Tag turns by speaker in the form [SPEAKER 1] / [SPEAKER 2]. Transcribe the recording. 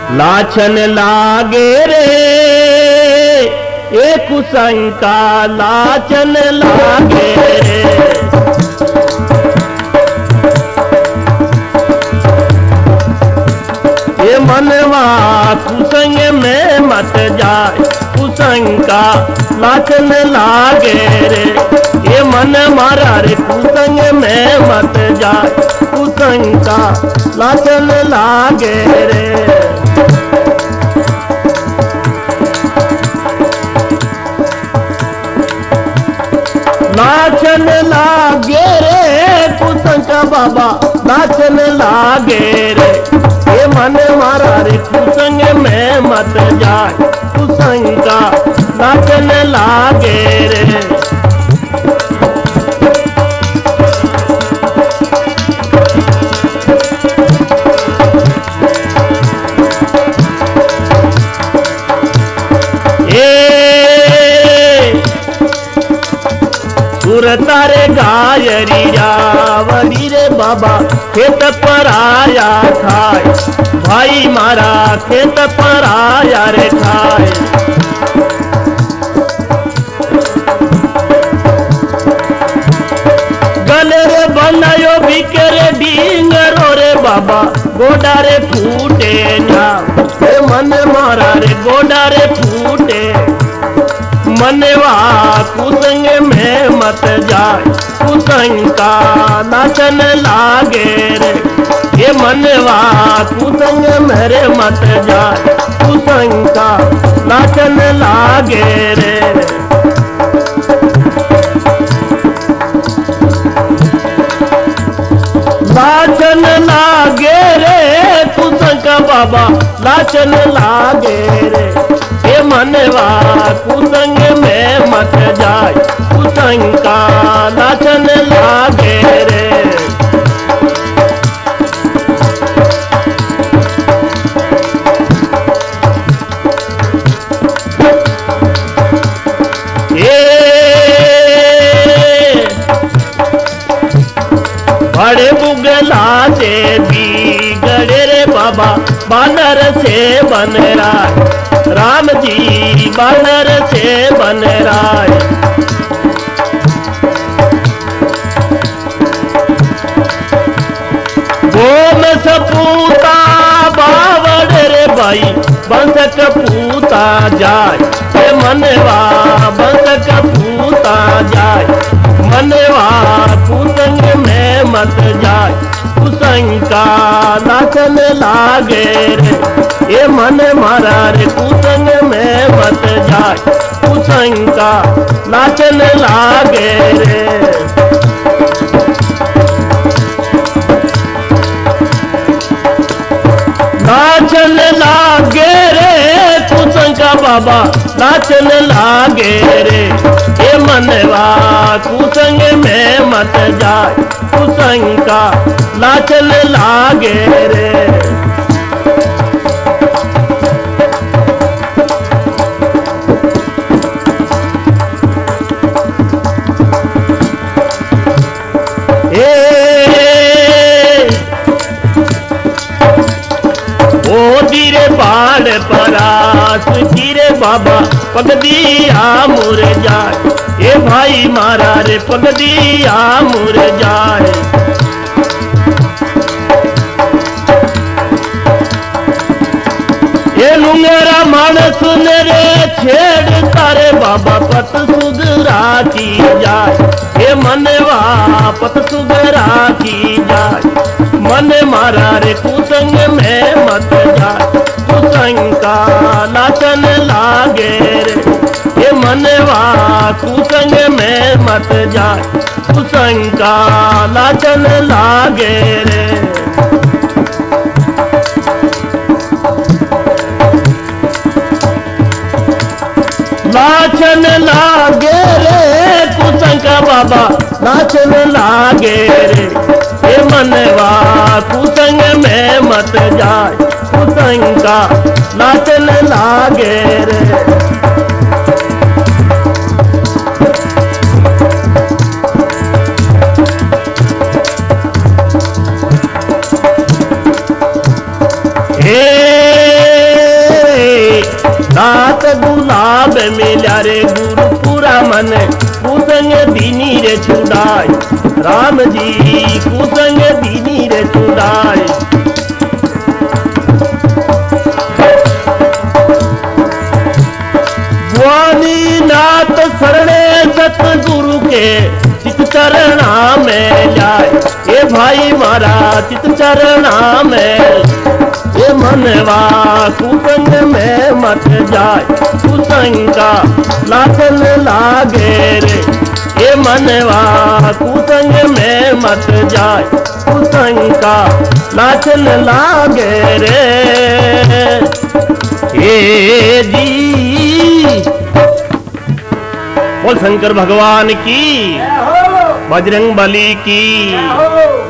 [SPEAKER 1] लाछन लागे रे एक कुसंका लाछन लागे रे। ये मनवा कुसंग में मत जाए कुसंका लाछन लागे रे। ये मन मारा रे कुसंग में मत जाए कुसंका लाछन लागे रे। लाछन लागे रे कुसंका बाबा लाछन लागे रे। ये मन मारा रे कुसंग में मत जाए कुसंका लाछन लागे रे। तारे गायरी जावरी रे बाबा खेत पर आया खाए। भाई मारा खेत पर आया रे खाए। गले रे बनायो बिकेरे डींगरो रे बाबा गोडा रे फूटे ना। मन मारा रे गोडा रे फूटे। मनवा कुसंग में मत जाए कुसंका लाछन लागे रे। ये मनवा कुसंग मेरे मत जाए कुसंका लाछन लागे रे। लाछन लागे रे कुसंका बाबा लाछन लागे रे। ये मनवा कुसंग में मत जाए कुसंका लाछन लागे रे। बड़े बुगला से बिगड़े रे बाबा बानर से बन रहा। राम जी बानर से बन रहा। वो में सपूता बावड़ रे भाई बंसक पूता जाए। ये मनवा बंसक पूता जाए। मनवा कुसंग में मत जाए कुसंका लाछन लागे रे। ये मन मारा रे कुसंग में मत जाए कुसंका लाछन लागे रे। लाछन लागे रे कुसंका बाबा लाछन लागे रे। ये मनवा कुसंग में मत जाए कुसंका लाछन लागे रे। बाढ़ परास गिरे बाबा पगदिया मुर जाए। ये भाई मारा रे पगदिया मुर जाए। ये लुंगरा मानस रे छेड़ तारे बाबा पत सुधरा की जाए। ये मनवा पत सुधरा की जाए। मन मारा रे कुसंग में मत जाए कुसंका लाछन लागे रे। ये मनवा कुसंग में मत जाए कुसंका लाछन लागे रे। लाछन लागे रे कुसंका बाबा लाछन लागे रे। ये मनवा कुसंग में मत जाए कुसंका लाछन लागे रे। हे मिल्या रे गुरु पूरा मन कुसंग दीनी रे छुड़ाई राम जी कुसंग दीनी रे छुड़ाई स्वामी नाथ शरणे सतगुरु के चित चरणा में जाए ये भाई मारा चित चरणा में ये मनवा कुसंग में मत जाए कुसंग का लाचन लागे रे ये मनवा कुसंग में मत जाए कुसंग का लाचन लागे रे ये जी बोल शंकर भगवान की बजरंग बली की